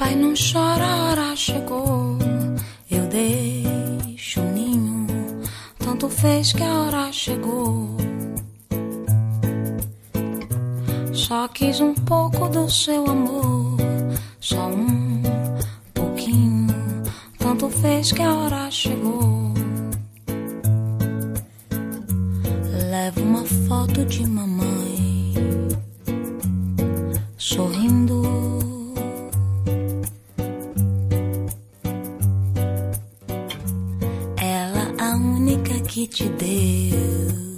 Ai, não chora, a hora chegou. Eu deixo o ninho, tanto fez que a hora chegou. Só quis um pouco do seu amor, só um pouquinho, tanto fez que a hora chegou. Levo uma foto de mamãe sorrindo. Ela a única que te deu